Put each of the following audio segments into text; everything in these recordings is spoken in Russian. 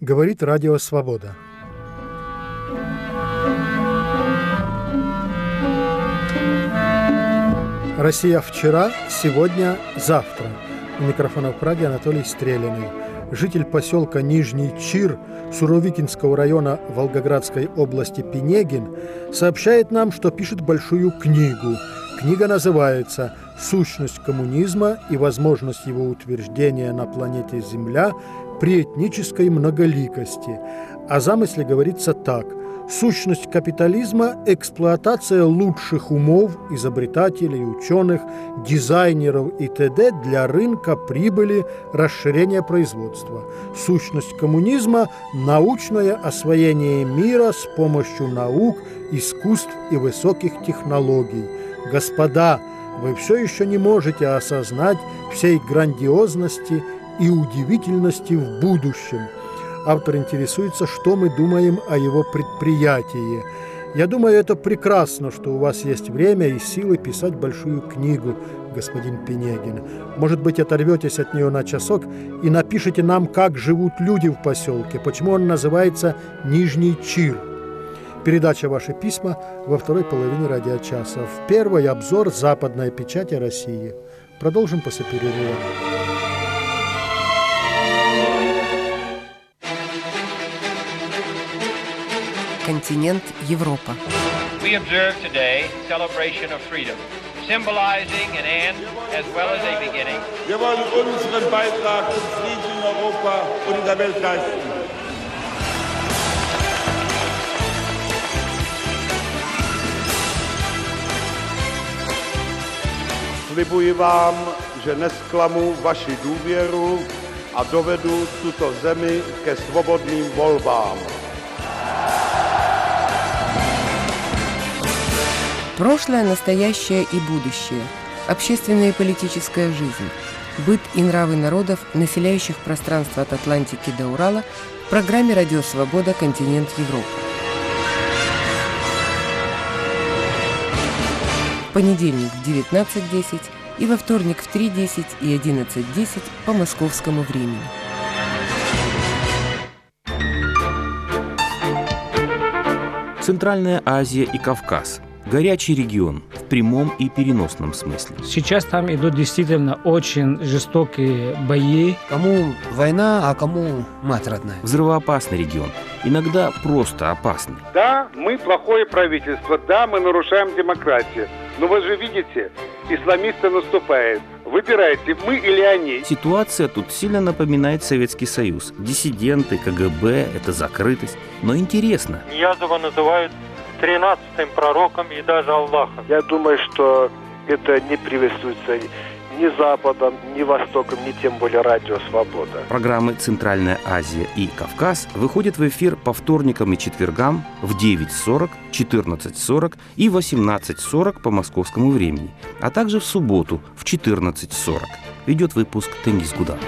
Говорит Радио Свобода. Россия вчера, сегодня, завтра. У микрофона в Праге Анатолий Стрелиный. Житель поселка Нижний Чир Суровикинского района Волгоградской области Пинегин сообщает нам, что пишет большую книгу. Книга называется «Сущность коммунизма и возможность его утверждения на планете Земля при этнической многоликости». О замысле говорится так: сущность капитализма – эксплуатация лучших умов, изобретателей, ученых, дизайнеров и т.д. для рынка, прибыли, расширения производства. Сущность коммунизма – научное освоение мира с помощью наук, искусств и высоких технологий. Господа, вы все еще не можете осознать всей грандиозности и удивительности в будущем. Автор интересуется, что мы думаем о его предприятии. Я думаю, это прекрасно, что у вас есть время и силы писать большую книгу, господин Пинегин. Может быть, оторветесь от нее на часок и напишите нам, как живут люди в поселке, почему он называется Нижний Чир. Передача «Ваши письма» во второй половине радиочаса. В первой обзор западной печати России. Продолжим после перерыва. Континент Европа. We observe today celebration of freedom, symbolizing an end as well as a beginning. Wir wollen unseren Beitrag zum Frieden in Europa und in der Welt leisten. Slibuji vám, že nezklamu vaši důvěru a dovedu tuto zemi ke svobodným volbám. Прошлое, настоящее и будущее. Общественная и политическая жизнь. Быт и нравы народов, населяющих пространство от Атлантики до Урала, в программе «Радио Свобода. Континент Европа». В понедельник в 19:10 и во вторник в 3:10 и 11:10 по московскому времени. Центральная Азия и Кавказ. Горячий регион в прямом и переносном смысле. Сейчас там идут действительно очень жестокие бои. Кому война, а кому мать родная. Взрывоопасный регион. Иногда просто опасный. Да, мы плохое правительство, да, мы нарушаем демократию. Но вы же видите, исламисты наступают. Выбирайте, мы или они. Ситуация тут сильно напоминает Советский Союз. Диссиденты, КГБ, это закрытость. Но интересно. Ниязова называют 13-м пророком и даже Аллахом. Я думаю, что это не приветствуется ни Западом, ни Востоком, ни тем более Радио Свобода. Программы «Центральная Азия» и «Кавказ» выходят в эфир по вторникам и четвергам в 9:40, 14:40 и 18:40 по московскому времени, а также в субботу в 14:40. Ведет выпуск Тенгиз Гудан.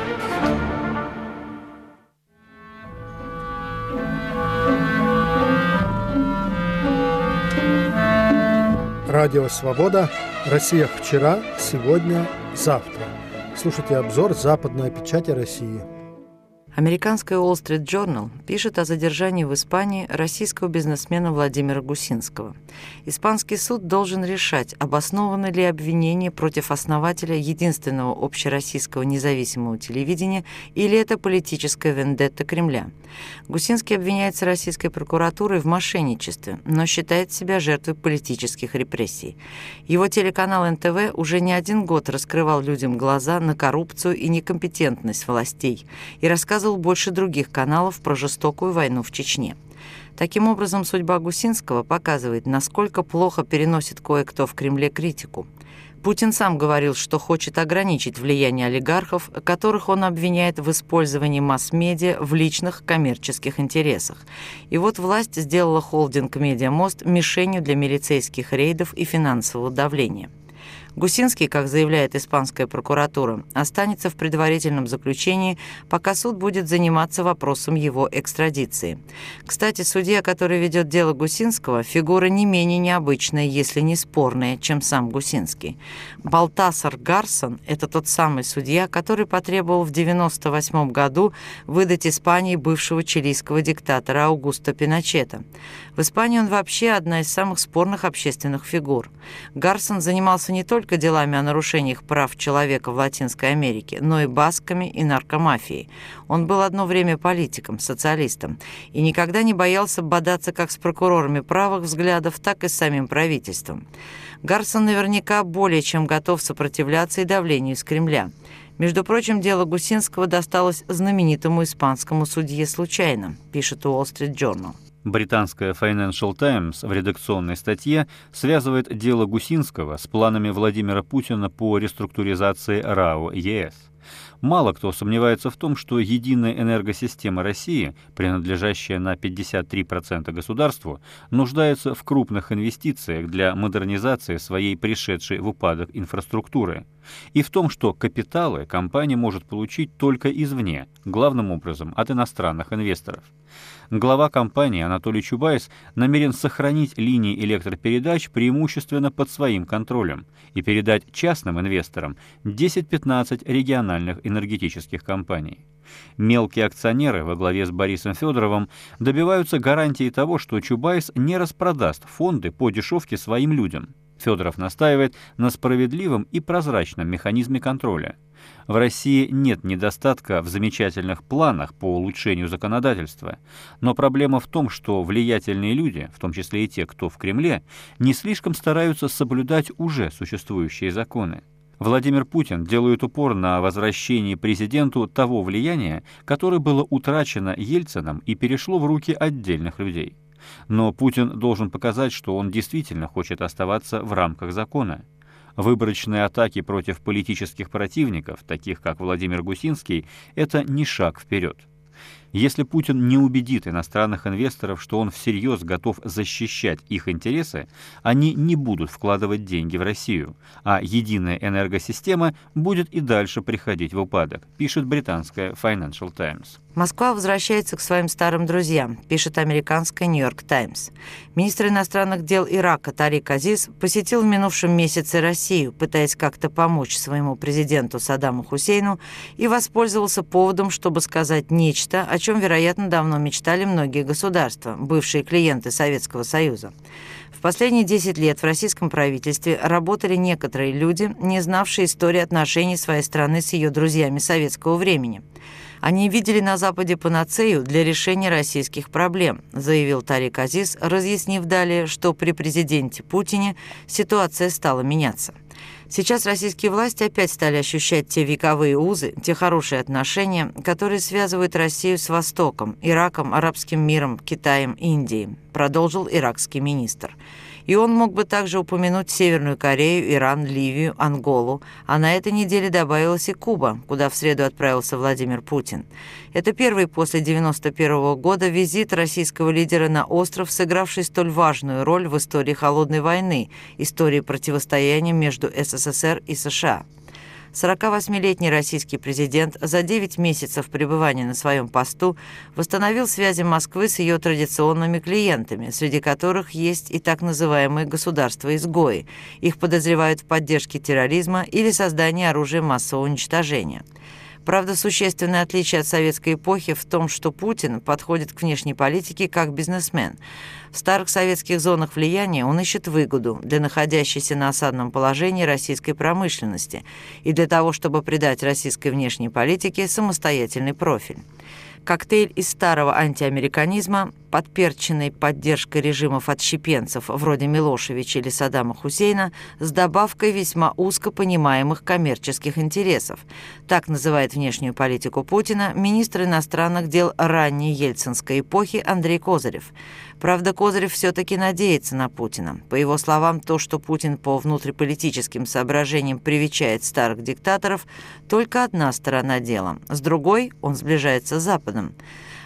Радио «Свобода». Россия вчера, сегодня, завтра. Слушайте обзор западной печати России. Американская Wall Street Journal пишет о задержании в Испании российского бизнесмена Владимира Гусинского. Испанский суд должен решать, обосновано ли обвинение против основателя единственного общероссийского независимого телевидения или это политическая вендетта Кремля. Гусинский обвиняется российской прокуратурой в мошенничестве, но считает себя жертвой политических репрессий. Его телеканал НТВ уже не один год раскрывал людям глаза на коррупцию и некомпетентность властей и рассказывал больше других каналов про жестокую войну в Чечне. Таким образом, судьба Гусинского показывает, насколько плохо переносит кое-кто в Кремле критику. Путин сам говорил, что хочет ограничить влияние олигархов, которых он обвиняет в использовании масс-медиа в личных коммерческих интересах. И вот власть сделала холдинг «Медиамост» мишенью для милицейских рейдов и финансового давления. Гусинский, как заявляет испанская прокуратура, останется в предварительном заключении, пока суд будет заниматься вопросом его экстрадиции. Кстати, судья, который ведет дело Гусинского, фигура не менее необычная, если не спорная, чем сам Гусинский. Балтасар Гарсон – это тот самый судья, который потребовал в 1998 году выдать Испании бывшего чилийского диктатора Аугусто Пиночета. В Испании он вообще одна из самых спорных общественных фигур. Гарсон занимался не только делами о нарушениях прав человека в Латинской Америке, но и басками и наркомафией. Он был одно время политиком, социалистом, и никогда не боялся бодаться как с прокурорами правых взглядов, так и с самим правительством. Гарсон наверняка более чем готов сопротивляться и давлению из Кремля. Между прочим, дело Гусинского досталось знаменитому испанскому судье случайно, пишет Wall Street Journal. Британская Financial Times в редакционной статье связывает дело Гусинского с планами Владимира Путина по реструктуризации РАО ЕС. Мало кто сомневается в том, что единая энергосистема России, принадлежащая на 53% государству, нуждается в крупных инвестициях для модернизации своей пришедшей в упадок инфраструктуры, и в том, что капиталы компания может получить только извне, главным образом от иностранных инвесторов. Глава компании Анатолий Чубайс намерен сохранить линии электропередач преимущественно под своим контролем и передать частным инвесторам 10-15 региональных энергетических компаний. Мелкие акционеры во главе с Борисом Федоровым добиваются гарантии того, что Чубайс не распродаст фонды по дешевке своим людям. Федоров настаивает на справедливом и прозрачном механизме контроля. В России нет недостатка в замечательных планах по улучшению законодательства, но проблема в том, что влиятельные люди, в том числе и те, кто в Кремле, не слишком стараются соблюдать уже существующие законы. Владимир Путин делает упор на возвращении президенту того влияния, которое было утрачено Ельциным и перешло в руки отдельных людей. Но Путин должен показать, что он действительно хочет оставаться в рамках закона. Выборочные атаки против политических противников, таких как Владимир Гусинский, это не шаг вперед. Если Путин не убедит иностранных инвесторов, что он всерьез готов защищать их интересы, они не будут вкладывать деньги в Россию, а единая энергосистема будет и дальше приходить в упадок, пишет британская Financial Times. Москва возвращается к своим старым друзьям, пишет американская Нью-Йорк Таймс. Министр иностранных дел Ирака Тарик Азиз посетил в минувшем месяце Россию, пытаясь как-то помочь своему президенту Саддаму Хусейну, и воспользовался поводом, чтобы сказать нечто, о чем, вероятно, давно мечтали многие государства, бывшие клиенты Советского Союза. В последние 10 лет в российском правительстве работали некоторые люди, не знавшие истории отношений своей страны с ее друзьями советского времени. Они видели на Западе панацею для решения российских проблем, заявил Тарик Азиз, разъяснив далее, что при президенте Путине ситуация стала меняться. Сейчас российские власти опять стали ощущать те вековые узы, те хорошие отношения, которые связывают Россию с Востоком, Ираком, арабским миром, Китаем, Индией, продолжил иракский министр. И он мог бы также упомянуть Северную Корею, Иран, Ливию, Анголу, а на этой неделе добавилась и Куба, куда в среду отправился Владимир Путин. Это первый после 1991 года визит российского лидера на остров, сыгравший столь важную роль в истории Холодной войны, истории противостояния между СССР и США. 48-летний российский президент за 9 месяцев пребывания на своем посту восстановил связи Москвы с ее традиционными клиентами, среди которых есть и так называемые государства-изгои. Их подозревают в поддержке терроризма или создании оружия массового уничтожения. Правда, существенное отличие от советской эпохи в том, что Путин подходит к внешней политике как бизнесмен. В старых советских зонах влияния он ищет выгоду для находящейся на осадном положении российской промышленности и для того, чтобы придать российской внешней политике самостоятельный профиль. Коктейль из старого антиамериканизма, подперченный поддержкой режимов отщепенцев вроде Милошевича или Саддама Хусейна, с добавкой весьма узко понимаемых коммерческих интересов. Так называет внешнюю политику Путина министр иностранных дел ранней ельцинской эпохи Андрей Козырев. Правда, Козырев все-таки надеется на Путина. По его словам, то, что Путин по внутриполитическим соображениям привечает старых диктаторов, только одна сторона дела. С другой, он сближается с Западом.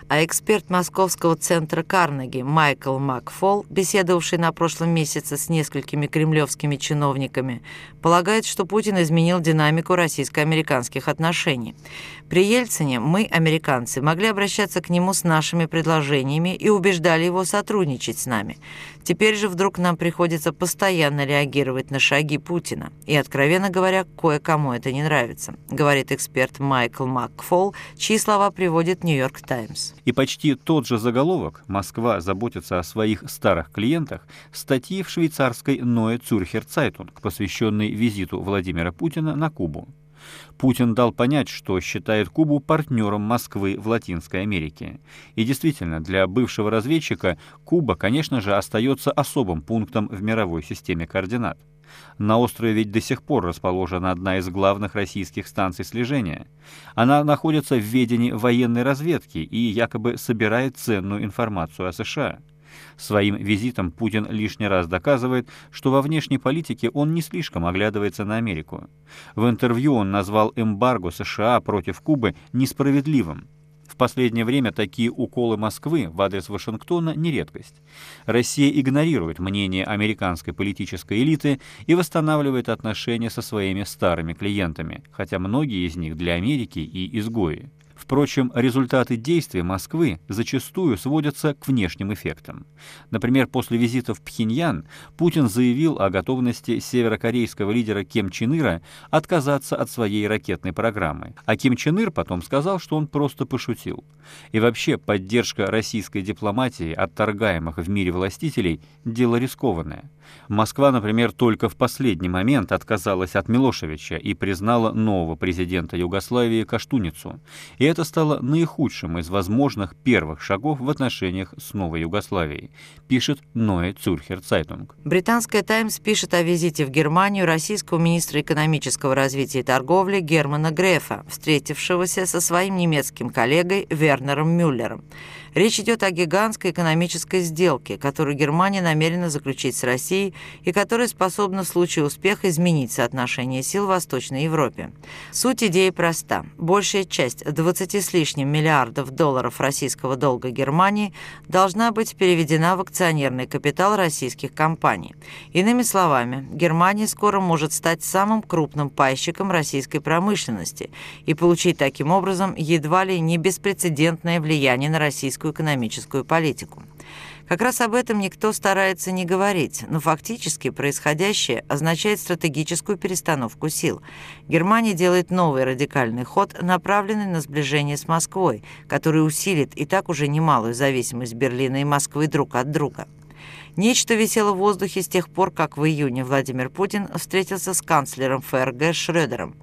А эксперт Московского центра Карнеги Майкл Макфол, беседовавший на прошлом месяце с несколькими кремлевскими чиновниками, полагает, что Путин изменил динамику российско-американских отношений. При Ельцине мы, американцы, могли обращаться к нему с нашими предложениями и убеждали его сотрудничать с нами. Теперь же вдруг нам приходится постоянно реагировать на шаги Путина. И, откровенно говоря, кое-кому это не нравится, говорит эксперт Майкл Макфол, чьи слова приводит «Нью-Йорк Таймс». И почти тот же заголовок «Москва заботится о своих старых клиентах» статьи в швейцарской Neue Zürcher Zeitung, посвященной визиту Владимира Путина на Кубу. Путин дал понять, что считает Кубу партнером Москвы в Латинской Америке. И действительно, для бывшего разведчика Куба, конечно же, остается особым пунктом в мировой системе координат. На острове ведь до сих пор расположена одна из главных российских станций слежения. Она находится в ведении военной разведки и якобы собирает ценную информацию о США. Своим визитом Путин лишний раз доказывает, что во внешней политике он не слишком оглядывается на Америку. В интервью он назвал эмбарго США против Кубы несправедливым. В последнее время такие уколы Москвы в адрес Вашингтона не редкость. Россия игнорирует мнение американской политической элиты и восстанавливает отношения со своими старыми клиентами, хотя многие из них для Америки и изгои. Впрочем, результаты действий Москвы зачастую сводятся к внешним эффектам. Например, после визита в Пхеньян Путин заявил о готовности северокорейского лидера Ким Чен Ира отказаться от своей ракетной программы. А Ким Чен Ир потом сказал, что он просто пошутил. И вообще, поддержка российской дипломатии отторгаемых в мире властителей – дело рискованное. Москва, например, только в последний момент отказалась от Милошевича и признала нового президента Югославии Коштуницу. И это стало наихудшим из возможных первых шагов в отношениях с новой Югославией, пишет Neue Zürcher Zeitung. Британская «Таймс» пишет о визите в Германию российского министра экономического развития и торговли Германа Грефа, встретившегося со своим немецким коллегой Вернером Мюллером. Речь идет о гигантской экономической сделке, которую Германия намерена заключить с Россией и которая способна в случае успеха изменить соотношение сил в Восточной Европе. Суть идеи проста. Большая часть 20 с лишним миллиардов долларов российского долга Германии должна быть переведена в акционерный капитал российских компаний. Иными словами, Германия скоро может стать самым крупным пайщиком российской промышленности и получить таким образом едва ли не беспрецедентное влияние на российскую экономическую политику. Как раз об этом никто старается не говорить, но фактически происходящее означает стратегическую перестановку сил. Германия делает новый радикальный ход, направленный на сближение с Москвой, который усилит и так уже немалую зависимость Берлина и Москвы друг от друга. Нечто висело в воздухе с тех пор, как в июне Владимир Путин встретился с канцлером ФРГ Шрёдером.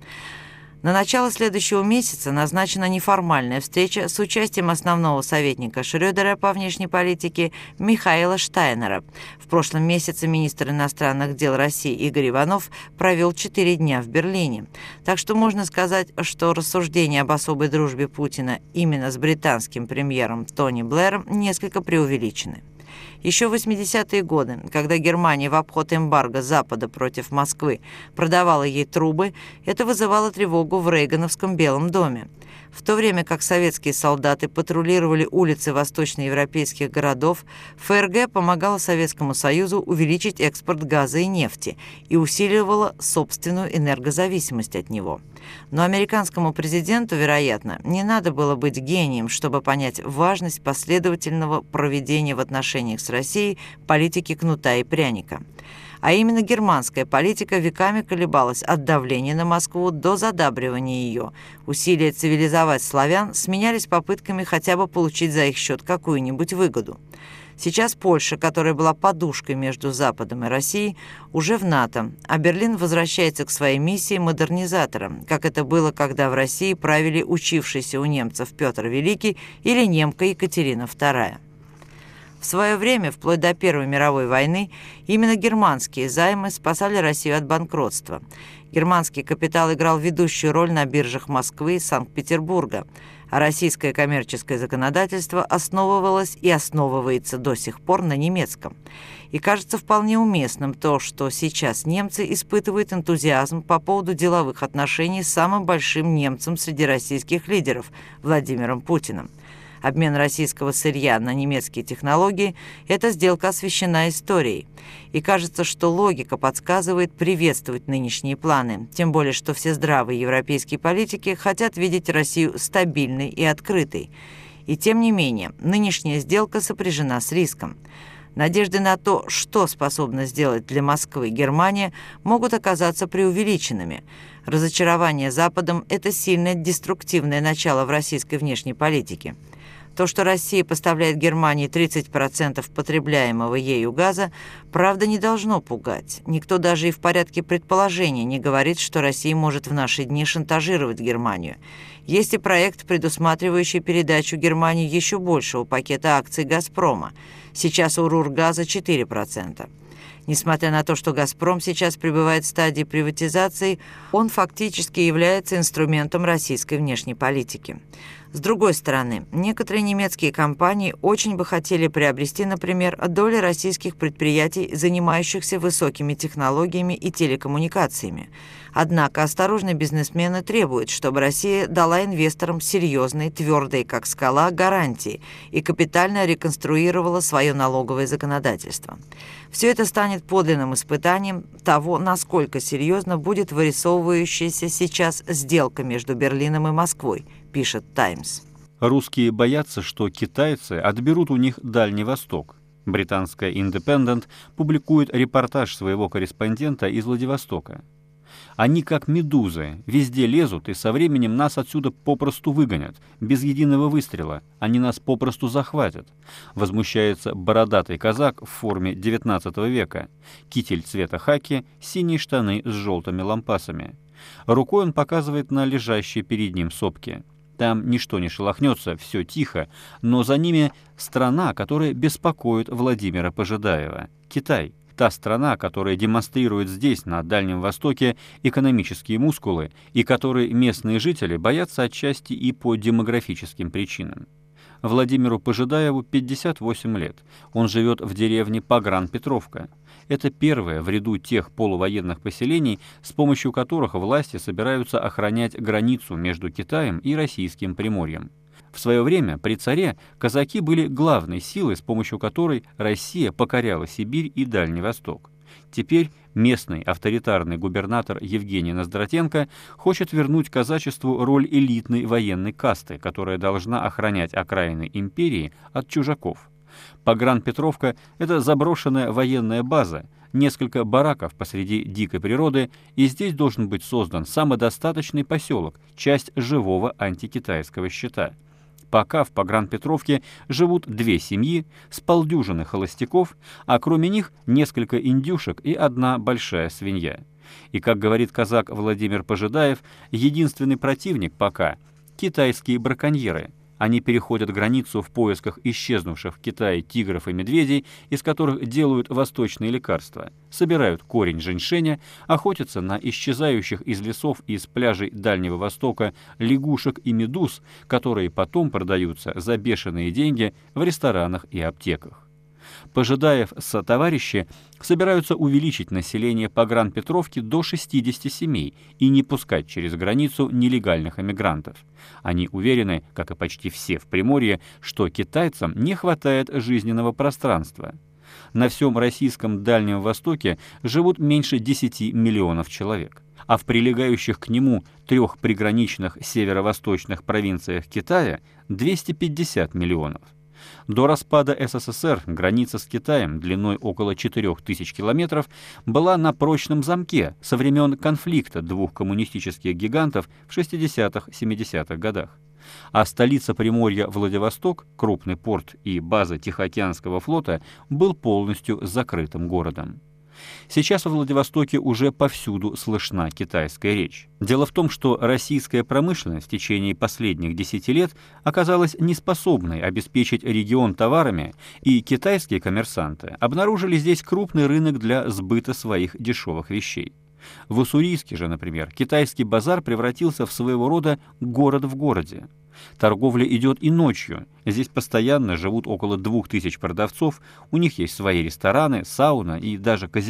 На начало следующего месяца назначена неформальная встреча с участием основного советника Шрёдера по внешней политике Михаила Штайнера. В прошлом месяце министр иностранных дел России Игорь Иванов провел 4 дня в Берлине. Так что можно сказать, что рассуждения об особой дружбе Путина именно с британским премьером Тони Блэром несколько преувеличены. Еще в 80-е годы, когда Германия в обход эмбарго Запада против Москвы продавала ей трубы, это вызывало тревогу в Рейгановском Белом доме. В то время как советские солдаты патрулировали улицы восточноевропейских городов, ФРГ помогала Советскому Союзу увеличить экспорт газа и нефти и усиливала собственную энергозависимость от него. Но американскому президенту, вероятно, не надо было быть гением, чтобы понять важность последовательного проведения в отношениях с Россией политики кнута и пряника. А именно германская политика веками колебалась от давления на Москву до задабривания ее. Усилия цивилизовать славян сменялись попытками хотя бы получить за их счет какую-нибудь выгоду. Сейчас Польша, которая была подушкой между Западом и Россией, уже в НАТО, а Берлин возвращается к своей миссии модернизатора, как это было, когда в России правили учившийся у немцев Петр Великий или немка Екатерина II. В свое время, вплоть до Первой мировой войны, именно германские займы спасали Россию от банкротства. Германский капитал играл ведущую роль на биржах Москвы и Санкт-Петербурга, а российское коммерческое законодательство основывалось и основывается до сих пор на немецком. И кажется вполне уместным то, что сейчас немцы испытывают энтузиазм по поводу деловых отношений с самым большим немцем среди российских лидеров – Владимиром Путиным. Обмен российского сырья на немецкие технологии – эта сделка освещена историей. И кажется, что логика подсказывает приветствовать нынешние планы, тем более, что все здравые европейские политики хотят видеть Россию стабильной и открытой. И тем не менее, нынешняя сделка сопряжена с риском. Надежды на то, что способна сделать для Москвы Германия, могут оказаться преувеличенными. Разочарование Западом – это сильное деструктивное начало в российской внешней политике. То, что Россия поставляет Германии 30% потребляемого ею газа, правда, не должно пугать. Никто даже и в порядке предположения не говорит, что Россия может в наши дни шантажировать Германию. Есть и проект, предусматривающий передачу Германии еще большего пакета акций «Газпрома». Сейчас у Рургаза 4%. Несмотря на то, что «Газпром» сейчас пребывает в стадии приватизации, он фактически является инструментом российской внешней политики. С другой стороны, некоторые немецкие компании очень бы хотели приобрести, например, доли российских предприятий, занимающихся высокими технологиями и телекоммуникациями. Однако осторожные бизнесмены требуют, чтобы Россия дала инвесторам серьезные, твердые, как скала, гарантии и капитально реконструировала свое налоговое законодательство. Все это станет подлинным испытанием того, насколько серьезно будет вырисовывающаяся сейчас сделка между Берлином и Москвой, пишет «Таймс». Русские боятся, что китайцы отберут у них Дальний Восток. Британская «Индепендент» публикует репортаж своего корреспондента из Владивостока. «Они, как медузы, везде лезут, и со временем нас отсюда попросту выгонят. Без единого выстрела. Они нас попросту захватят», — возмущается бородатый казак в форме XIX века. Китель цвета хаки, синие штаны с желтыми лампасами. Рукой он показывает на лежащие перед ним сопки. Там ничто не шелохнется, все тихо, но за ними страна, которая беспокоит Владимира Пожидаева — Китай. Та страна, которая демонстрирует здесь, на Дальнем Востоке, экономические мускулы и которой местные жители боятся отчасти и по демографическим причинам. Владимиру Пожидаеву 58 лет. Он живет в деревне Погран-Петровка. Это первое в ряду тех полувоенных поселений, с помощью которых власти собираются охранять границу между Китаем и Российским Приморьем. В свое время при царе казаки были главной силой, с помощью которой Россия покоряла Сибирь и Дальний Восток. Теперь местный авторитарный губернатор Евгений Ноздратенко хочет вернуть казачеству роль элитной военной касты, которая должна охранять окраины империи от чужаков. Погран-Петровка — это заброшенная военная база, несколько бараков посреди дикой природы, и здесь должен быть создан самодостаточный поселок, часть живого антикитайского щита. Пока в Погран-Петровке живут 2 семьи с полдюжины холостяков, а кроме них несколько индюшек и 1 большая свинья. И, как говорит казак Владимир Пожидаев, единственный противник пока — китайские браконьеры. Они переходят границу в поисках исчезнувших в Китае тигров и медведей, из которых делают восточные лекарства, собирают корень женьшеня, охотятся на исчезающих из лесов и из пляжей Дальнего Востока лягушек и медуз, которые потом продаются за бешеные деньги в ресторанах и аптеках. Пожидаев с товарищи собираются увеличить население Погран-Петровки до 60 семей и не пускать через границу нелегальных эмигрантов. Они уверены, как и почти все в Приморье, что китайцам не хватает жизненного пространства. На всем российском Дальнем Востоке живут меньше 10 миллионов человек, а в прилегающих к нему 3 приграничных северо-восточных провинциях Китая 250 миллионов. До распада СССР граница с Китаем длиной около 4000 километров была на прочном замке со времен конфликта 2 коммунистических гигантов в 60-70-х годах. А столица Приморья Владивосток, крупный порт и база Тихоокеанского флота, был полностью закрытым городом. Сейчас во Владивостоке уже повсюду слышна китайская речь. Дело в том, что российская промышленность в течение последних 10 лет оказалась неспособной обеспечить регион товарами, и китайские коммерсанты обнаружили здесь крупный рынок для сбыта своих дешевых вещей. В Уссурийске же, например, китайский базар превратился в своего рода город в городе. Торговля идет и ночью. Здесь постоянно живут около 2000 продавцов, у них есть свои рестораны, сауна и даже казино.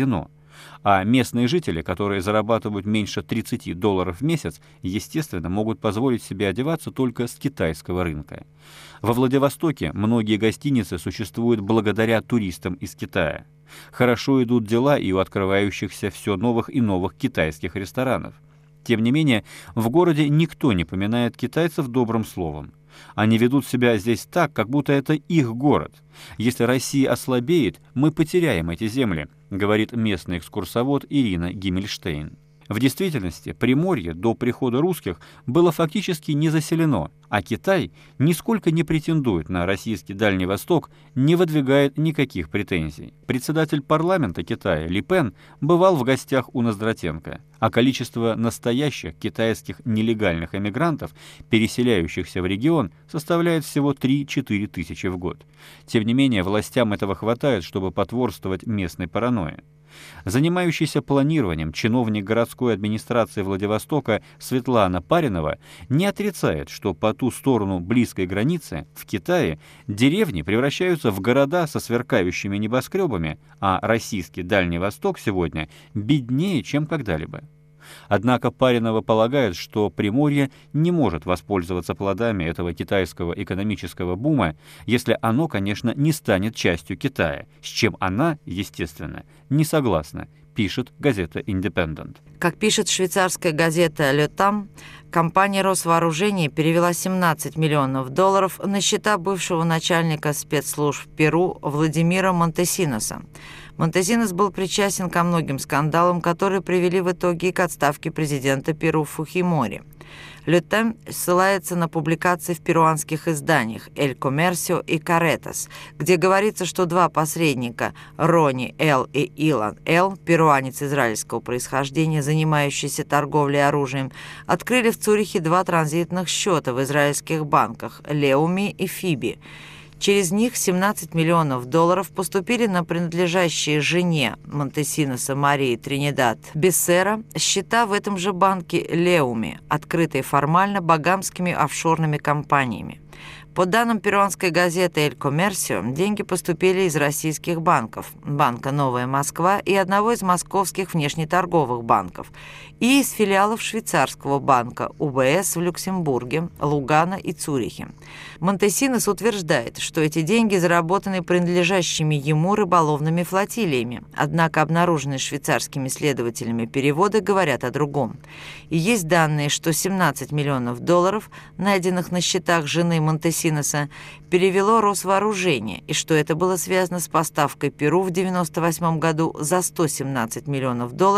А местные жители, которые зарабатывают меньше $30 в месяц, естественно, могут позволить себе одеваться только с китайского рынка. Во Владивостоке многие гостиницы существуют благодаря туристам из Китая. Хорошо идут дела и у открывающихся все новых и новых китайских ресторанов. Тем не менее, в городе никто не поминает китайцев добрым словом. Они ведут себя здесь так, как будто это их город. Если Россия ослабеет, мы потеряем эти земли, говорит местный экскурсовод Ирина Гиммельштейн. В действительности, Приморье до прихода русских было фактически не заселено, а Китай нисколько не претендует на российский Дальний Восток, не выдвигает никаких претензий. Председатель парламента Китая Ли Пен бывал в гостях у Ноздратенко, а количество настоящих китайских нелегальных эмигрантов, переселяющихся в регион, составляет всего 3-4 тысячи в год. Тем не менее, властям этого хватает, чтобы потворствовать местной паранойи. Занимающийся планированием чиновник городской администрации Владивостока Светлана Паринова не отрицает, что по ту сторону близкой границы, в Китае, деревни превращаются в города со сверкающими небоскребами, а российский Дальний Восток сегодня беднее, чем когда-либо. Однако Паринова полагает, что Приморье не может воспользоваться плодами этого китайского экономического бума, если оно, конечно, не станет частью Китая, с чем она, естественно, не согласна, пишет газета «Индепендент». Как пишет швейцарская газета «Le Temps», компания Росвооружения перевела $17 миллионов на счета бывшего начальника спецслужб Перу Владимира Монтесиноса. Монтесинос был причастен ко многим скандалам, которые привели в итоге к отставке президента Перу Фухимори. «Le Temps» ссылается на публикации в перуанских изданиях «El Comercio» и «Carretas», где говорится, что два посредника Рони Л. и Илан Л., перуанец израильского происхождения, занимающийся торговлей оружием, открыли в Цюрихе два транзитных счета в израильских банках «Леуми» и «Фиби». Через них $17 миллионов поступили на принадлежащие жене Монтесиноса Марии Тринидад Бессера счета в этом же банке «Леуми», открытые формально багамскими офшорными компаниями. По данным перуанской газеты «El Comercio», деньги поступили из российских банков, банка «Новая Москва» и одного из московских внешнеторговых банков, и из филиалов швейцарского банка УБС в Люксембурге, Лугано и Цюрихе. Монтесинос утверждает, что эти деньги заработаны принадлежащими ему рыболовными флотилиями, однако обнаруженные швейцарскими следователями переводы говорят о другом. И есть данные, что $17 миллионов, найденных на счетах жены Монтесиноса, перевело Росвооружение, и что это было связано с поставкой Перу в 1998 году за $117 миллионов 3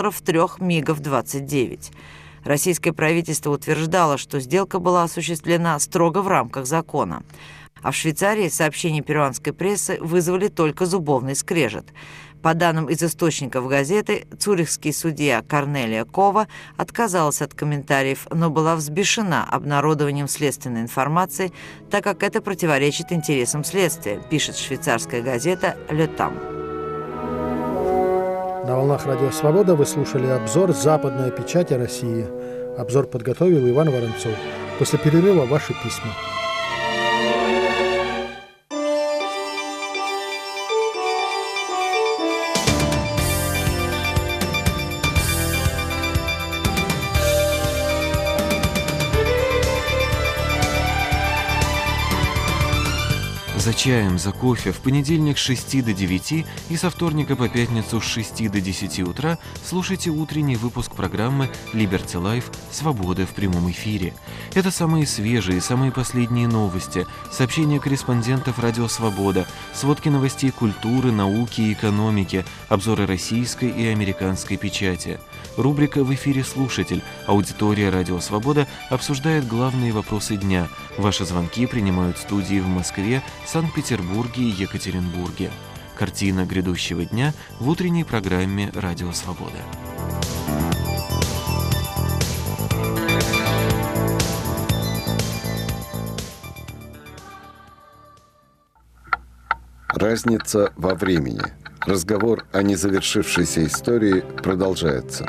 МиГов-29. Российское правительство утверждало, что сделка была осуществлена строго в рамках закона. А в Швейцарии сообщения перуанской прессы вызвали только зубовный скрежет. По данным из источников газеты, цюрихский судья Корнелия Кова отказалась от комментариев, но была взбешена обнародованием следственной информации, так как это противоречит интересам следствия, пишет швейцарская газета «Le Temps». На волнах Радио Свобода вы слушали обзор «Западная печать о России». Обзор подготовил Иван Воронцов. После перерыва ваши письма. За чаем, за кофе в понедельник с 6 до 9 и со вторника по пятницу с 6 до 10 утра слушайте утренний выпуск программы «Liberty Life. Свобода в прямом эфире». Это самые свежие, самые последние новости, сообщения корреспондентов «Радио Свобода», сводки новостей культуры, науки и экономики, обзоры российской и американской печати. Рубрика «В эфире слушатель». Аудитория «Радио Свобода» обсуждает главные вопросы дня. Ваши звонки принимают студии в Москве, Санкт-Петербурге и Екатеринбурге. Картина грядущего дня в утренней программе «Радио Свобода». Разница во времени. Разговор о незавершившейся истории продолжается.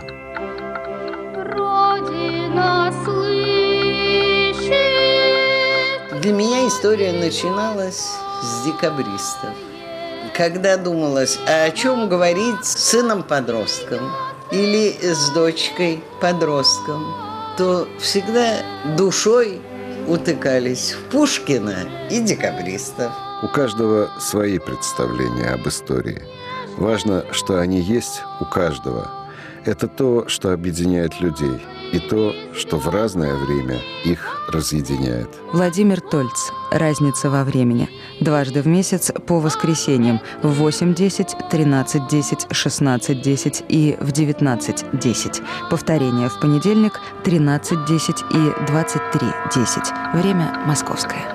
Родина слышит. Для меня история начиналась с декабристов. когда думалось, а о чем говорить с сыном-подростком или с дочкой-подростком, то всегда душой утыкались в Пушкина и декабристов. У каждого свои представления об истории. Важно, что они есть у каждого. Это то, что объединяет людей, и то, что в разное время их разъединяет. Владимир Тольц. «Разница во времени». Дважды в месяц по воскресеньям в 8:10, 13:10, 16:10 и в 19:10. Повторение в понедельник 13:10 и 23:10. Время московское.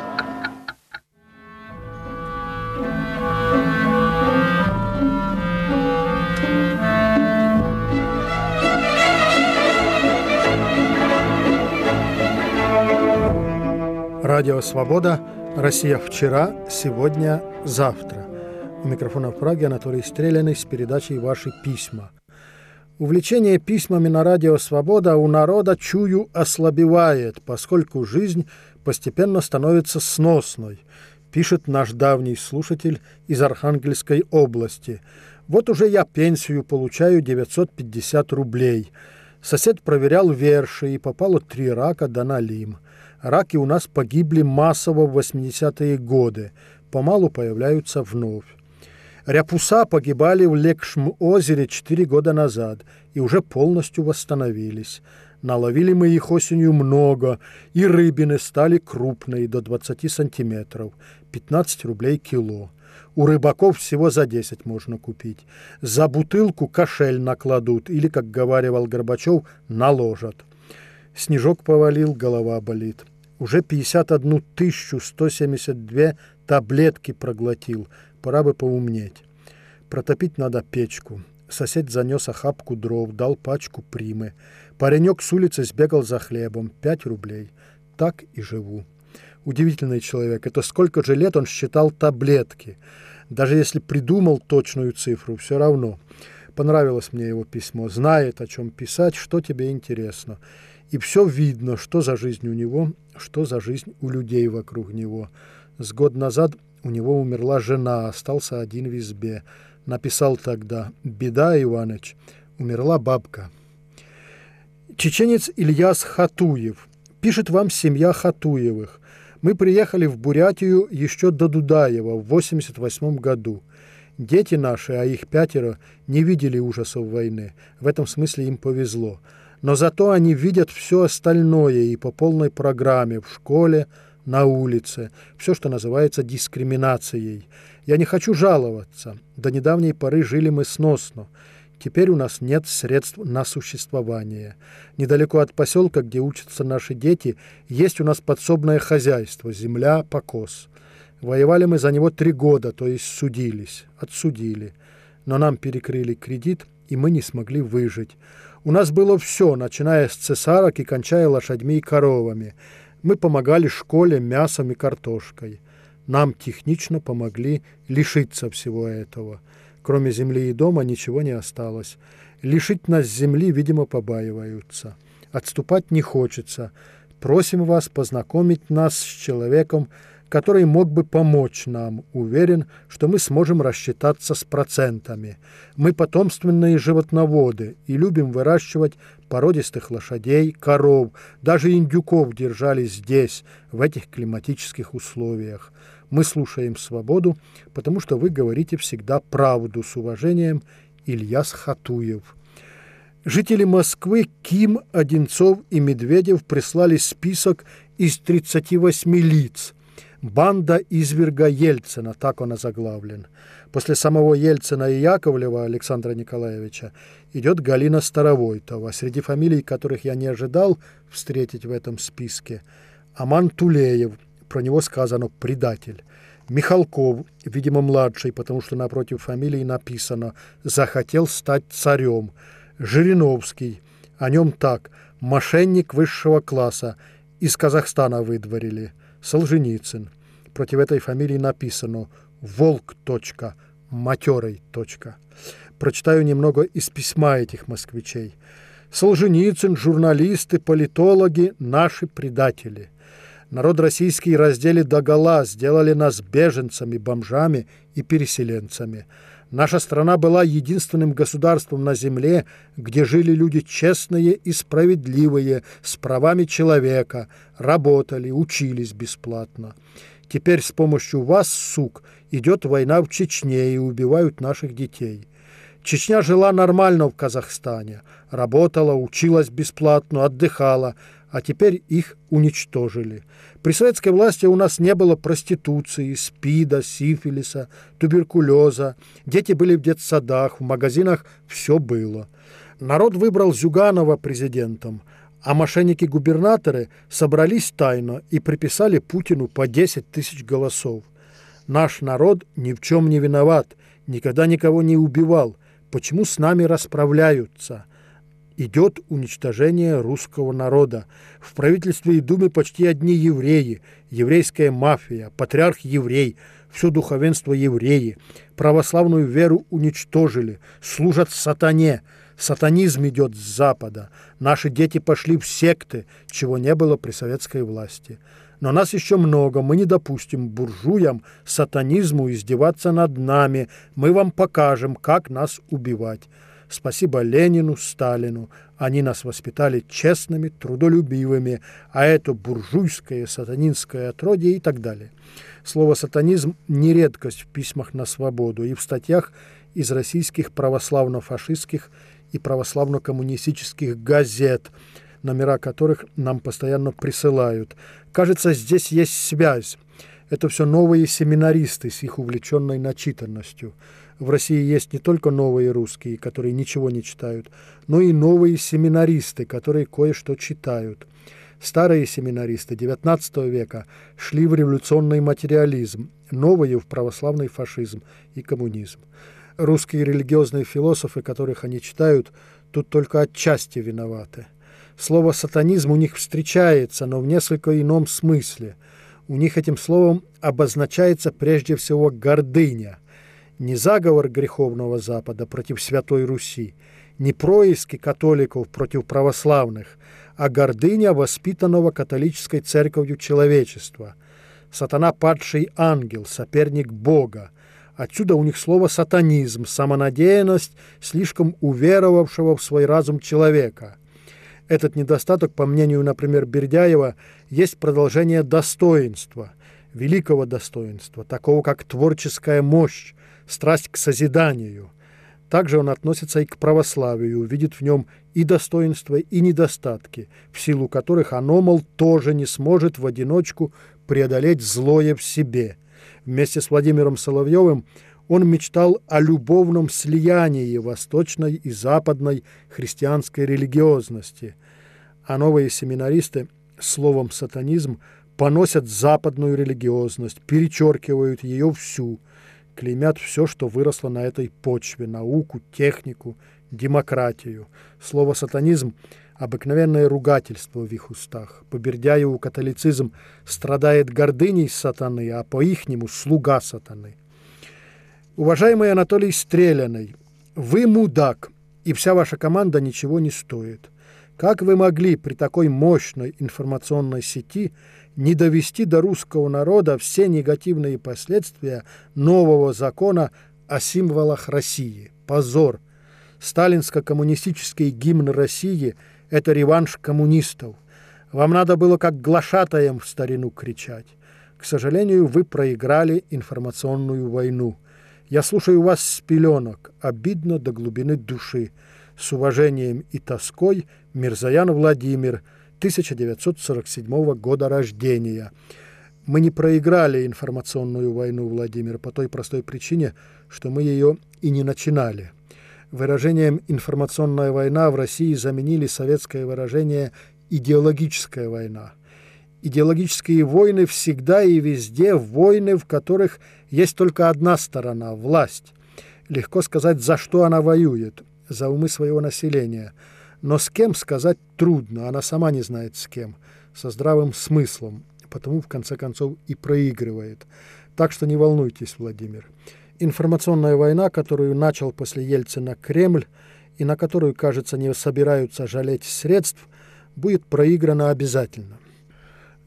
Радио «Свобода». Россия вчера, сегодня, завтра. У микрофона в Праге Анатолий Стреляный с передачей «Ваши письма». Увлечение письмами на радио «Свобода» у народа, чую, ослабевает, поскольку жизнь постепенно становится сносной, пишет наш давний слушатель из Архангельской области. Вот уже я пенсию получаю 950 рублей. Сосед проверял верши, и попало 3 рака да налим. Раки у нас погибли массово в 80-е годы, помалу появляются вновь. Ряпуса погибали в Лекшм-озере 4 года назад и уже полностью восстановились. Наловили мы их осенью много, и рыбины стали крупные, до 20 сантиметров, 15 рублей кило. У рыбаков всего за 10 можно купить. За бутылку кошель накладут или, как говаривал Горбачев, наложат. Снежок повалил, голова болит. Уже 51 172 таблетки проглотил. Пора бы поумнеть. Протопить надо печку. Сосед занес охапку дров, дал пачку примы. Паренек с улицы сбегал за хлебом. 5 рублей. Так и живу. Удивительный человек. Это сколько же лет он считал таблетки. Даже если придумал точную цифру, все равно. Понравилось мне его письмо. Знает, о чем писать, что тебе интересно. И все видно, что за жизнь у него, что за жизнь у людей вокруг него. С год назад у него умерла жена, остался один в избе. Написал тогда: «Беда, Иваныч, умерла бабка». Чеченец Ильяс Хатуев. Пишет вам семья Хатуевых. Мы приехали в Бурятию еще до Дудаева в 88 году. Дети наши, а их 5, не видели ужасов войны. В этом смысле им повезло. Но зато они видят все остальное и по полной программе, в школе, на улице, все, что называется дискриминацией. Я не хочу жаловаться. До недавней поры жили мы сносно. Теперь у нас нет средств на существование. Недалеко от поселка, где учатся наши дети, есть у нас подсобное хозяйство, земля, покос. Воевали мы за него 3 года, то есть судились, отсудили. Но нам перекрыли кредит, и мы не смогли выжить. У нас было все, начиная с цесарок и кончая лошадьми и коровами. Мы помогали школе мясом и картошкой. Нам технично помогли лишиться всего этого. Кроме земли и дома ничего не осталось. Лишить нас земли, видимо, побаиваются. Отступать не хочется. Просим вас познакомить нас с человеком, который мог бы помочь нам. Уверен, что мы сможем рассчитаться с процентами. Мы потомственные животноводы и любим выращивать породистых лошадей, коров, даже индюков держали здесь, в этих климатических условиях. Мы слушаем «Свободу», потому что вы говорите всегда правду. С уважением, Ильяс Хатуев. Жители Москвы Ким, Одинцов и Медведев прислали список из 38 лиц. «Банда изверга Ельцина», так он озаглавлен. После самого Ельцина и Яковлева Александра Николаевича идет Галина Старовойтова. Среди фамилий, которых я не ожидал встретить в этом списке, Аман Тулеев, про него сказано «предатель». Михалков, видимо, младший, потому что напротив фамилии написано «захотел стать царем». Жириновский, о нем так: «мошенник высшего класса, из Казахстана выдворили». Солженицын. Против этой фамилии написано «волк. Матерый. Прочитаю немного из письма этих москвичей. Солженицын, журналисты, политологи – наши предатели. Народ российский раздели догола, сделали нас беженцами, бомжами и переселенцами. Наша страна была единственным государством на земле, где жили люди честные и справедливые, с правами человека, работали, учились бесплатно. Теперь с помощью вас, сук, идет война в Чечне и убивают наших детей. Чечня жила нормально в Казахстане, работала, училась бесплатно, отдыхала, а теперь их уничтожили. При советской власти у нас не было проституции, СПИДа, сифилиса, туберкулеза. Дети были в детсадах, в магазинах все было. Народ выбрал Зюганова президентом, а мошенники-губернаторы собрались тайно и приписали Путину по 10 тысяч голосов. Наш народ ни в чем не виноват, никогда никого не убивал. Почему с нами расправляются? Идет уничтожение русского народа. В правительстве и Думе почти одни евреи, еврейская мафия, патриарх-еврей, все духовенство евреи. Православную веру уничтожили, служат сатане. Сатанизм идет с Запада. Наши дети пошли в секты, чего не было при советской власти. Но нас еще много, мы не допустим буржуям, сатанизму издеваться над нами. Мы вам покажем, как нас убивать. Спасибо Ленину, Сталину. Они нас воспитали честными, трудолюбивыми, а это буржуйское, сатанинское отродье и так далее. Слово «сатанизм» не редкость в письмах на свободу и в статьях из российских православно-фашистских и православно-коммунистических газет, номера которых нам постоянно присылают. Кажется, здесь есть связь. Это все новые семинаристы с их увлеченной начитанностью. В России есть не только новые русские, которые ничего не читают, но и новые семинаристы, которые кое-что читают. Старые семинаристы XIX века шли в революционный материализм, новые в православный фашизм и коммунизм. Русские религиозные философы, которых они читают, тут только отчасти виноваты. Слово «сатанизм» у них встречается, но в несколько ином смысле. У них этим словом обозначается прежде всего гордыня. Не заговор греховного Запада против Святой Руси, не происки католиков против православных, а гордыня воспитанного католической церковью человечества. Сатана – падший ангел, соперник Бога. Отсюда у них слово «сатанизм», самонадеянность слишком уверовавшего в свой разум человека. Этот недостаток, по мнению, например, Бердяева, есть продолжение достоинства, великого достоинства, такого как творческая мощь, страсть к созиданию. Также он относится и к православию, видит в нем и достоинства, и недостатки, в силу которых оно, мол, тоже не сможет в одиночку преодолеть злое в себе. Вместе с Владимиром Соловьевым он мечтал о любовном слиянии восточной и западной христианской религиозности. А новые семинаристы словом «сатанизм» поносят западную религиозность, перечеркивают ее всю, клеймят все, что выросло на этой почве – науку, технику, демократию. Слово «сатанизм» – обыкновенное ругательство в их устах. По Бердяеву католицизм страдает гордыней сатаны, а по-ихнему – слуга сатаны. Уважаемый Анатолий Стреляный, вы мудак, и вся ваша команда ничего не стоит. Как вы могли при такой мощной информационной сети не довести до русского народа все негативные последствия нового закона о символах России? Позор! Сталинско-коммунистический гимн России – это реванш коммунистов. Вам надо было как глашатаям в старину кричать. К сожалению, вы проиграли информационную войну. Я слушаю вас с пеленок, обидно до глубины души. С уважением и тоской, Мирзоян Владимир, 1947 года рождения. Мы не проиграли информационную войну, Владимир, по той простой причине, что мы ее и не начинали. Выражением «информационная война» в России заменили советское выражение «идеологическая война». Идеологические войны всегда и везде войны, в которых есть только одна сторона – власть. Легко сказать, за что она воюет – за умы своего населения. Но с кем сказать трудно, она сама не знает с кем, со здравым смыслом, потому в конце концов и проигрывает. Так что не волнуйтесь, Владимир. Информационная война, которую начал после Ельцина Кремль и на которую, кажется, не собираются жалеть средств, будет проиграна обязательно.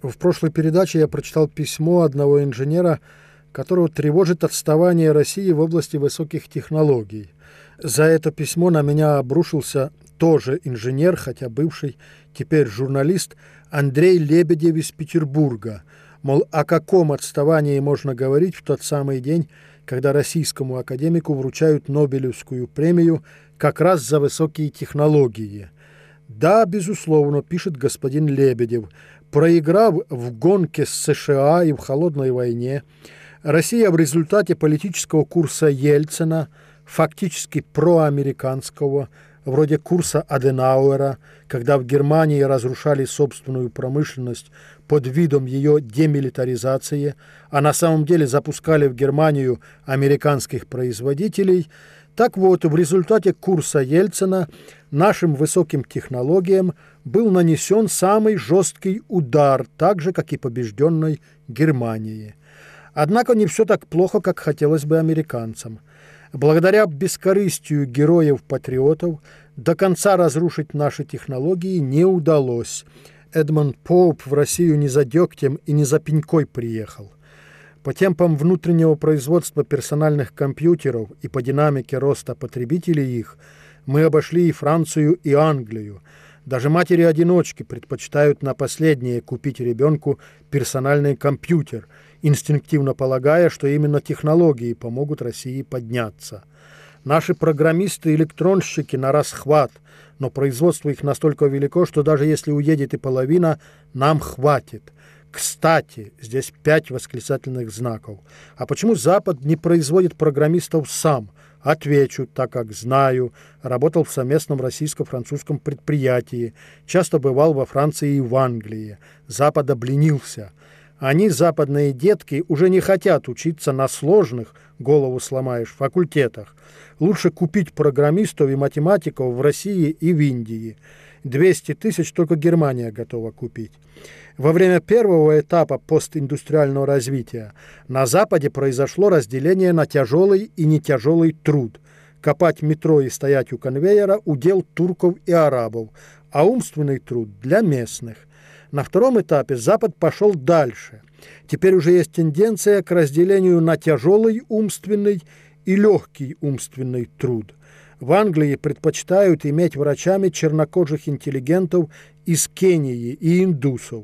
В прошлой передаче я прочитал письмо одного инженера, которого тревожит отставание России в области высоких технологий. За это письмо на меня обрушился тоже инженер, хотя бывший, теперь журналист, Андрей Лебедев из Петербурга. Мол, о каком отставании можно говорить в тот самый день, когда российскому академику вручают Нобелевскую премию как раз за высокие технологии. Да, безусловно, пишет господин Лебедев, проиграв в гонке с США и в холодной войне, Россия в результате политического курса Ельцина, фактически проамериканского, вроде курса Аденауэра, когда в Германии разрушали собственную промышленность под видом ее демилитаризации, а на самом деле запускали в Германию американских производителей, так вот, в результате курса Ельцина нашим высоким технологиям был нанесен самый жесткий удар, так же, как и побежденной Германии. Однако не все так плохо, как хотелось бы американцам. Благодаря бескорыстию героев-патриотов до конца разрушить наши технологии не удалось. Эдмонд Поуп в Россию не за дегтем и не за пенькой приехал. По темпам внутреннего производства персональных компьютеров и по динамике роста потребителей их мы обошли и Францию, и Англию. Даже матери-одиночки предпочитают на последнее купить ребенку персональный компьютер, инстинктивно полагая, что именно технологии помогут России подняться. Наши программисты-электронщики на расхват, но производство их настолько велико, что даже если уедет и половина, нам хватит. Кстати, здесь 5 восклицательных знаков. А почему Запад не производит программистов сам? Отвечу, так как знаю. Работал в совместном российско-французском предприятии. Часто бывал во Франции и в Англии. Запад обленился. Они, западные детки, уже не хотят учиться на сложных, голову сломаешь, факультетах. Лучше купить программистов и математиков в России и в Индии. 200 тысяч только Германия готова купить. Во время первого этапа постиндустриального развития на Западе произошло разделение на тяжелый и нетяжелый труд. Копать метро и стоять у конвейера – удел турков и арабов, а умственный труд – для местных. На втором этапе Запад пошел дальше. Теперь уже есть тенденция к разделению на тяжелый умственный и легкий умственный труд. В Англии предпочитают иметь врачами чернокожих интеллигентов из Кении и индусов.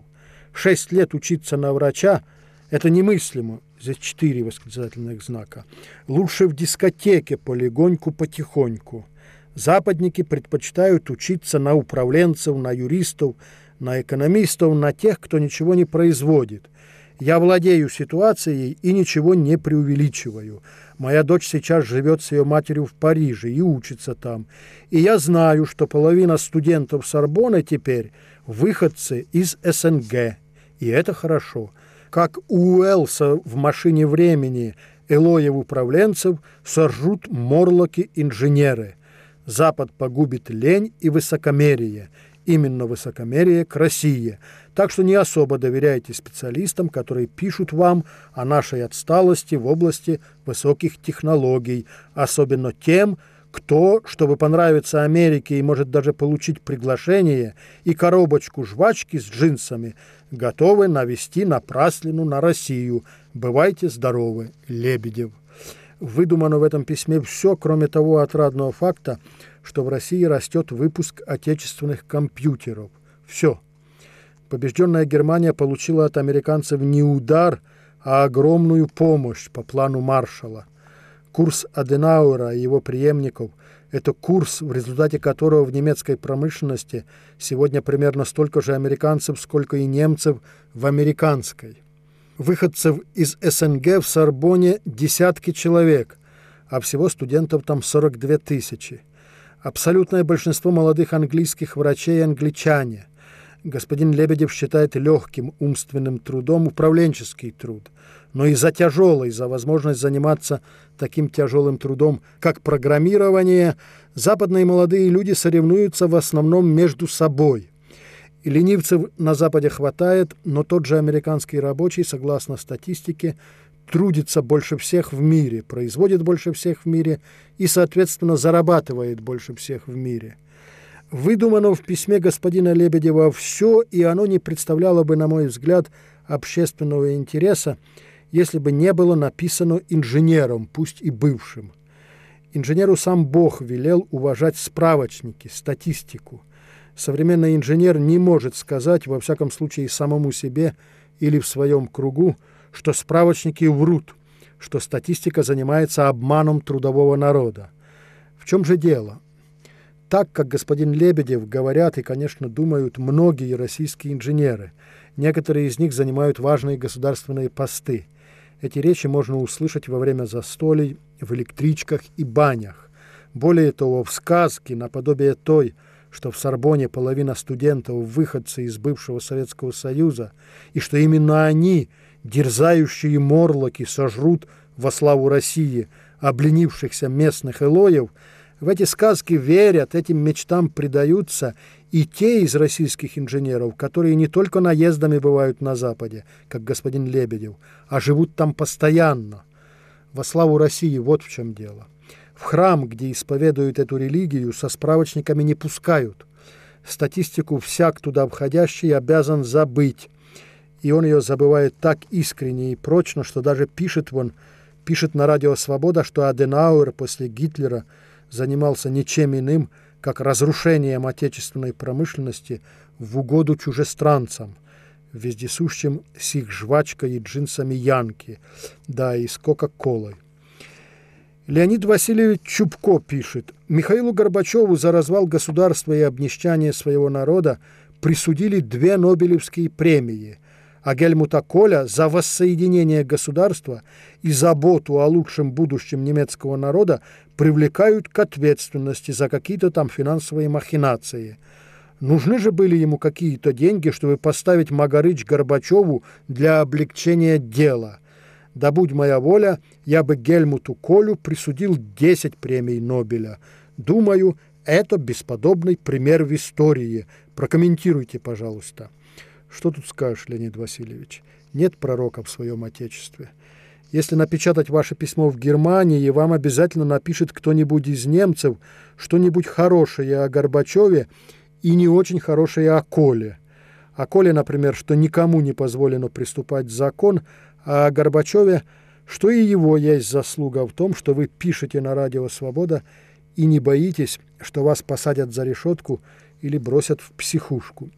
6 лет учиться на врача – это немыслимо. Здесь 4 восклицательных знака. Лучше в дискотеке полегоньку, потихоньку. Западники предпочитают учиться на управленцев, на юристов, на экономистов, на тех, кто ничего не производит. Я владею ситуацией и ничего не преувеличиваю. Моя дочь сейчас живет с ее матерью в Париже и учится там. И я знаю, что половина студентов Сорбонны теперь выходцы из СНГ. И это хорошо. Как у Уэллса в «Машине времени» Элоев управленцев сожрут морлоки-инженеры. Запад погубит лень и высокомерие. Именно высокомерие к России. Так что не особо доверяйте специалистам, которые пишут вам о нашей отсталости в области высоких технологий, особенно тем, кто, чтобы понравиться Америке и может даже получить приглашение и коробочку жвачки с джинсами, готовы навести напраслину на Россию. Бывайте здоровы, Лебедев. Выдумано в этом письме все, кроме того отрадного факта, что в России растет выпуск отечественных компьютеров. Все. Побежденная Германия получила от американцев не удар, а огромную помощь по плану Маршалла. Курс Аденауэра и его преемников – это курс, в результате которого в немецкой промышленности сегодня примерно столько же американцев, сколько и немцев в американской. Выходцев из СНГ в Сорбонне десятки человек, а всего студентов там 42 тысячи. Абсолютное большинство молодых английских врачей – англичане. Господин Лебедев считает легким умственным трудом управленческий труд, но и за тяжелый, за возможность заниматься таким тяжелым трудом, как программирование, западные молодые люди соревнуются в основном между собой. И ленивцев на Западе хватает, но тот же американский рабочий, согласно статистике, трудится больше всех в мире, производит больше всех в мире и, соответственно, зарабатывает больше всех в мире. Выдумано в письме господина Лебедева все, и оно не представляло бы, на мой взгляд, общественного интереса, если бы не было написано инженером, пусть и бывшим. Инженеру сам Бог велел уважать справочники, статистику. Современный инженер не может сказать, во всяком случае самому себе или в своем кругу, что справочники врут, что статистика занимается обманом трудового народа. В чем же дело? Так, как господин Лебедев, говорят и, конечно, думают многие российские инженеры. Некоторые из них занимают важные государственные посты. Эти речи можно услышать во время застолий, в электричках и банях. Более того, в сказке, наподобие той, что в Сорбонне половина студентов выходцы из бывшего Советского Союза, и что именно они, дерзающие морлоки, сожрут во славу России обленившихся местных элоев, в эти сказки верят, этим мечтам предаются и те из российских инженеров, которые не только наездами бывают на Западе, как господин Лебедев, а живут там постоянно. Во славу России вот в чем дело. В храм, где исповедуют эту религию, со справочниками не пускают. Статистику всяк туда входящий обязан забыть. И он ее забывает так искренне и прочно, что даже пишет на радио «Свобода», что Аденауэр после Гитлера занимался ничем иным, как разрушением отечественной промышленности в угоду чужестранцам, вездесущим с их жвачкой и джинсами Янки, да и с Кока-Колой. Леонид Васильевич Чубко пишет: Михаилу Горбачеву за развал государства и обнищание своего народа присудили 2 Нобелевские премии, а Гельмута Коля за воссоединение государства и заботу о лучшем будущем немецкого народа привлекают к ответственности за какие-то там финансовые махинации. Нужны же были ему какие-то деньги, чтобы поставить Магарыч Горбачеву для облегчения дела. Да будь моя воля, я бы Гельмуту Колю присудил 10 премий Нобеля. Думаю, это бесподобный пример в истории. Прокомментируйте, пожалуйста. Что тут скажешь, Леонид Васильевич? Нет пророка в своем отечестве. Если напечатать ваше письмо в Германии, вам обязательно напишет кто-нибудь из немцев что-нибудь хорошее о Горбачеве и не очень хорошее о Коле. О Коле, например, что никому не позволено приступать закон, а о Горбачеве, что и его есть заслуга в том, что вы пишете на радио «Свобода» и не боитесь, что вас посадят за решетку или бросят в психушку.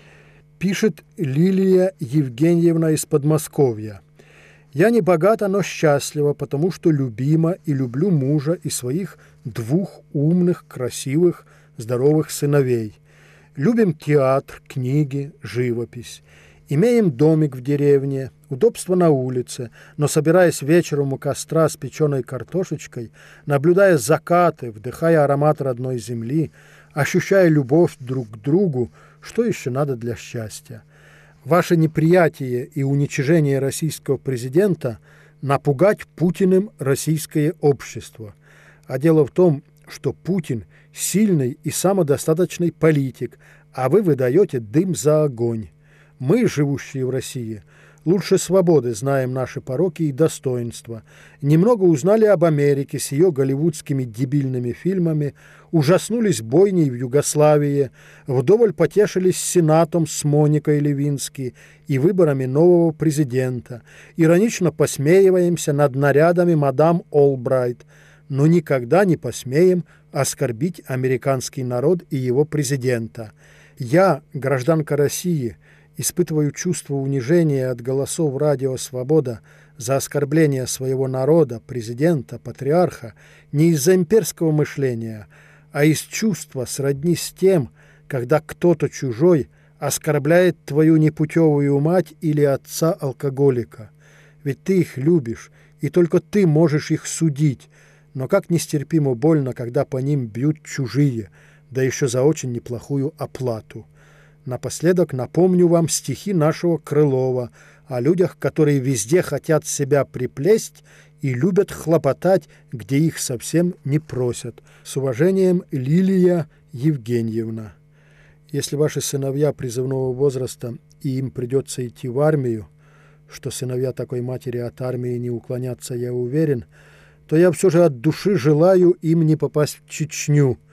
Пишет Лилия Евгеньевна из Подмосковья. «Я не богата, но счастлива, потому что любима и люблю мужа и своих 2 умных, красивых, здоровых сыновей. Любим театр, книги, живопись. Имеем домик в деревне, удобство на улице, но, собираясь вечером у костра с печеной картошечкой, наблюдая закаты, вдыхая аромат родной земли, ощущая любовь друг к другу, что еще надо для счастья? Ваше неприятие и уничижение российского президента напугать Путиным российское общество. А дело в том, что Путин сильный и самодостаточный политик, а вы выдаете дым за огонь. Мы, живущие в России, лучше свободы знаем наши пороки и достоинства. Немного узнали об Америке с ее голливудскими дебильными фильмами, ужаснулись бойней в Югославии, вдоволь потешились Сенатом с Моникой Левински и выборами нового президента, иронично посмеиваемся над нарядами мадам Олбрайт, но никогда не посмеем оскорбить американский народ и его президента. Я, гражданка России, испытываю чувство унижения от голосов радио «Свобода» за оскорбление своего народа, президента, патриарха не из-за имперского мышления, а из чувства сродни с тем, когда кто-то чужой оскорбляет твою непутевую мать или отца-алкоголика. Ведь ты их любишь, и только ты можешь их судить, но как нестерпимо больно, когда по ним бьют чужие, да еще за очень неплохую оплату. Напоследок напомню вам стихи нашего Крылова о людях, которые везде хотят себя приплесть и любят хлопотать, где их совсем не просят. С уважением, Лилия Евгеньевна. Если ваши сыновья призывного возраста и им придется идти в армию, что сыновья такой матери от армии не уклонятся, я уверен, то я все же от души желаю им не попасть в Чечню,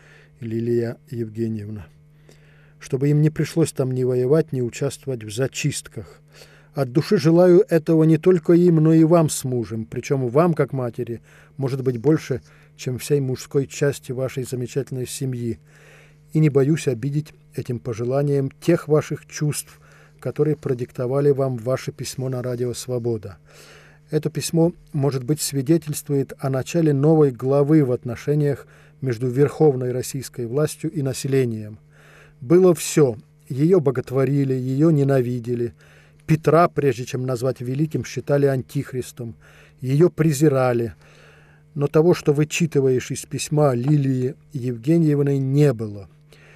Лилия Евгеньевна. Чтобы им не пришлось там ни воевать, ни участвовать в зачистках. От души желаю этого не только им, но и вам с мужем, причем вам, как матери, может быть больше, чем всей мужской части вашей замечательной семьи. И не боюсь обидеть этим пожеланием тех ваших чувств, которые продиктовали вам ваше письмо на Радио Свобода. Это письмо, может быть, свидетельствует о начале новой главы в отношениях между верховной российской властью и населением. Было все. Ее боготворили, ее ненавидели. Петра, прежде чем назвать великим, считали антихристом. Ее презирали. Но того, что вычитываешь из письма Лилии Евгеньевны, не было.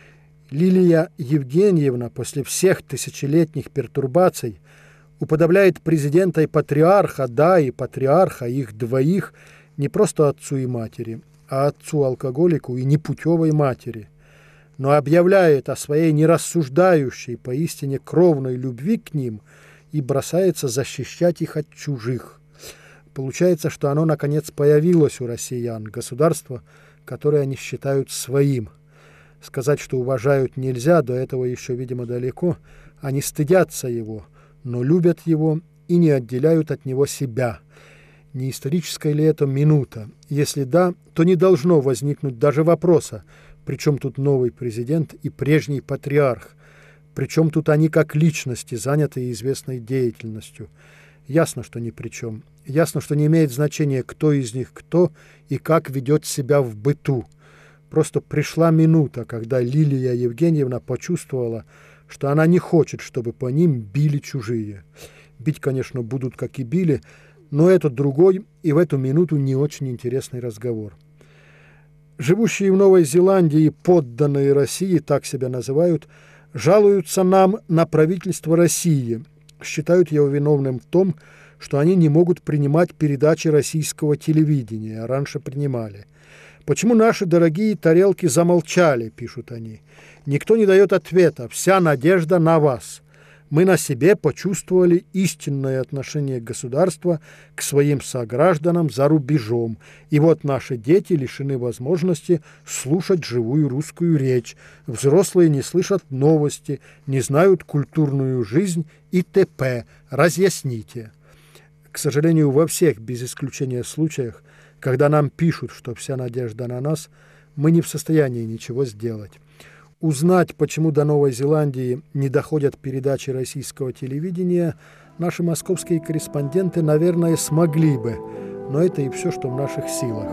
Лилия Евгеньевна после всех тысячелетних пертурбаций уподобляет президента и патриарха, да, и патриарха, их двоих, не просто отцу и матери, а отцу-алкоголику и непутевой матери, но объявляет о своей нерассуждающей, поистине кровной любви к ним и бросается защищать их от чужих. Получается, что оно, наконец, появилось у россиян, государство, которое они считают своим. Сказать, что уважают, нельзя, до этого еще, видимо, далеко. Они стыдятся его, но любят его и не отделяют от него себя. Не историческая ли это минута? Если да, то не должно возникнуть даже вопроса, причем тут новый президент и прежний патриарх, причем тут они как личности, занятые известной деятельностью. Ясно, что ни при чем. Ясно, что не имеет значения, кто из них кто и как ведет себя в быту. Просто пришла минута, когда Лилия Евгеньевна почувствовала, что она не хочет, чтобы по ним били чужие. Бить, конечно, будут, как и били, но это другой и в эту минуту не очень интересный разговор. Живущие в Новой Зеландии подданные России, так себя называют, жалуются нам на правительство России, считают его виновным в том, что они не могут принимать передачи российского телевидения, а раньше принимали. «Почему наши дорогие тарелки замолчали?» – пишут они. «Никто не дает ответа, вся надежда на вас. Мы на себе почувствовали истинное отношение государства к своим согражданам за рубежом. И вот наши дети лишены возможности слушать живую русскую речь. Взрослые не слышат новости, не знают культурную жизнь и т.п. Разъясните». К сожалению, во всех, без исключения случаях, когда нам пишут, что вся надежда на нас, мы не в состоянии ничего сделать. Узнать, почему до Новой Зеландии не доходят передачи российского телевидения, наши московские корреспонденты, наверное, смогли бы, но это и все, что в наших силах.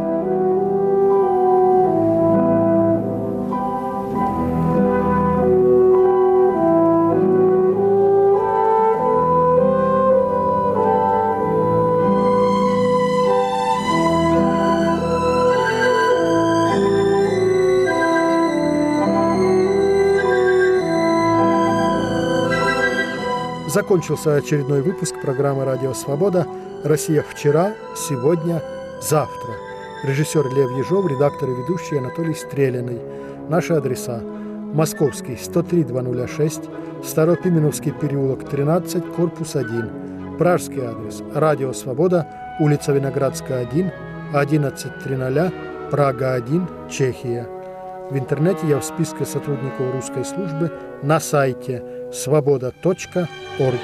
Закончился очередной выпуск программы «Радио Свобода». «Россия вчера, сегодня, завтра». Режиссер Лев Ежов, редактор и ведущий Анатолий Стреляный. Наши адреса: Московский, 103-206, Старопименовский переулок, 13, корпус 1. Пражский адрес: Радио Свобода, улица Виноградская, 1, 1100, Прага 1, Чехия. В интернете я в списке сотрудников русской службы на сайте svoboda.org.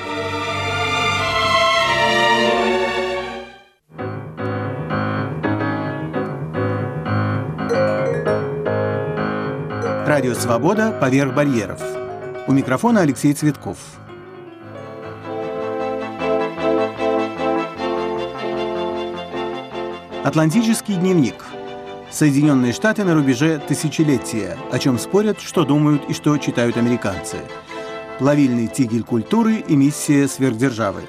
Радио «Свобода. Поверх барьеров». У микрофона Алексей Цветков. Атлантический дневник. Соединенные Штаты на рубеже тысячелетия. О чем спорят, что думают и что читают американцы. Плавильный тигель культуры и миссия сверхдержавы.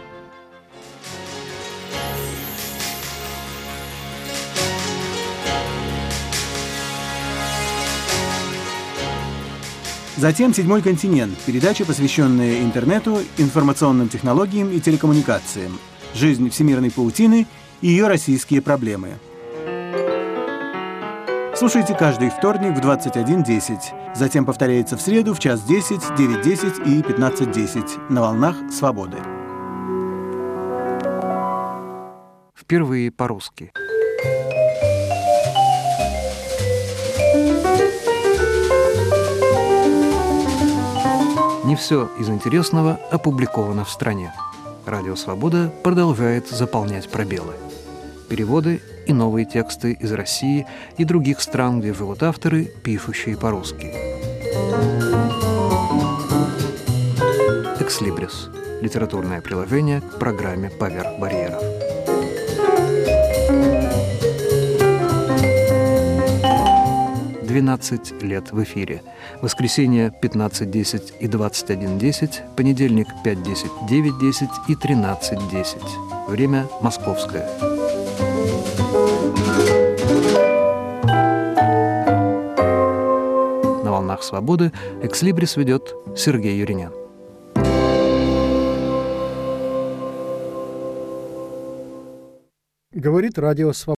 Затем «Седьмой континент» – передача, посвященная интернету, информационным технологиям и телекоммуникациям, жизнь всемирной паутины и ее российские проблемы. Слушайте каждый вторник в 21:10. Затем повторяется в среду в 1:10, 9:10 и 15:10 на волнах «Свободы». Впервые по-русски. Не все из интересного опубликовано в стране. Радио «Свобода» продолжает заполнять пробелы. Переводы и новые тексты из России и других стран, где живут авторы, пишущие по-русски. «Экслибрис» – литературное приложение к программе «Поверх барьеров». «12 лет в эфире». Воскресенье 15:10 и 21:10, понедельник 5:10, 9:10 и 13:10. Время московское. На волнах «Свободы» «Экслибрис» ведет Сергей Юринян. Говорит радио «Свобода».